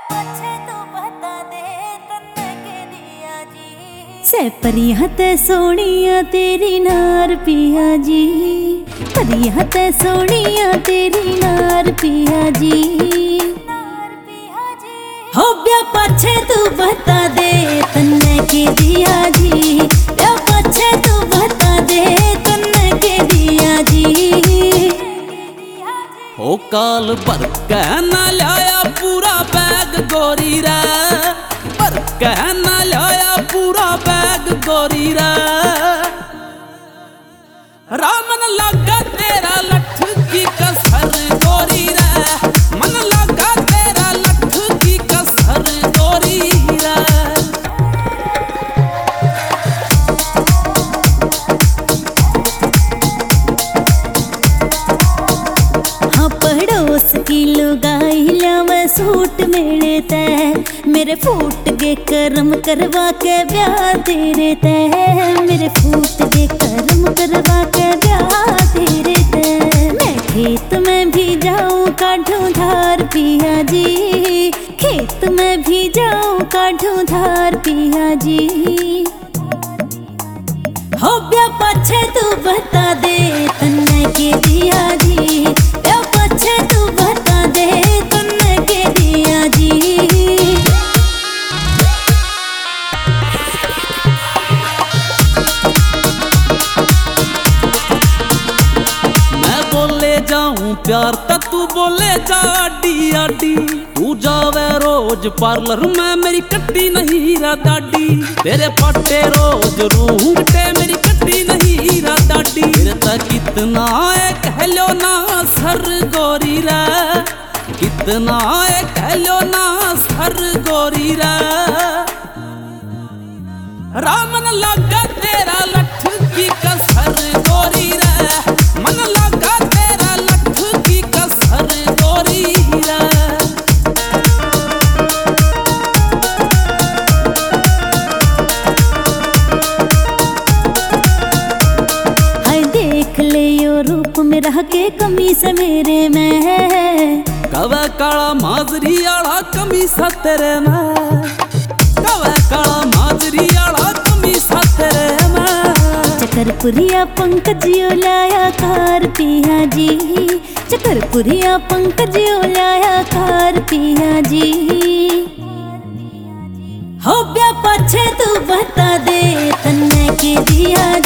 से परियां ते सोनिया तेरी नार पिया जी, परियां ते सोनिया तेरी नार पिया जी। हो ब्या पाछे तू बता दे तन्ने के दिया जी, ब्या पाछे तू बता दे तन्ने के दिया जी। हो काल भर कह ना लाया पूरा बैग गोरी रे, भर कह ना लाया पूरा बैग गोरी रे। रामन लगा तेरा लठ की कसर गोरी रे, मन लगा तेरा लठ की कसर गोरी रे। हाँ पड़ोस की लुगाई लावे सूट मेरे तय, मेरे फूट के कर्म करवा के ब्याह तेरे तय, मेरे फूट के कर्म करवा के ब्याह तेरे तय। मैं खेत में भी जाऊं काढूं धार पिया जी, खेत में भी जाऊं काढूं धार पिया जी। हो ब्या पाछे तू बता दे तन्ने के दिया जी, ब्या पाछे तू बता दे तन्ने के दिया जी। मैं बोले जाऊं प्यार ता तू बोले जा आडी आडी, तू जावे रोज पार्लर में मेरी कट्टी नहीं रा दाढ़ी, तेरे पट्टे रोज रूंगटे मेरी कट्टी नहीं रा दाढ़ी। तेरे ता कितना है कह लो ना सर गोरी रे, कितना है कह लो ना सर गोरी रे। रामन लगा तेरा लठ की कसर गोरी रे, मन लगा तेरा लठ की कसर गोरी रे। हाय देख ले यो रूप में रह के कमी से मेरे में, कवे काला माजरी आला कमी सा तेरे में, कवे काला माजरी आला कमी सा तेरे में। चकरपुरिया पंकजियो लाया कार पिया जी, चकरपुरिया पंकजियो लाया कार पिया जी। हो ब्या पाछे तू बता दे तन्ने के दिया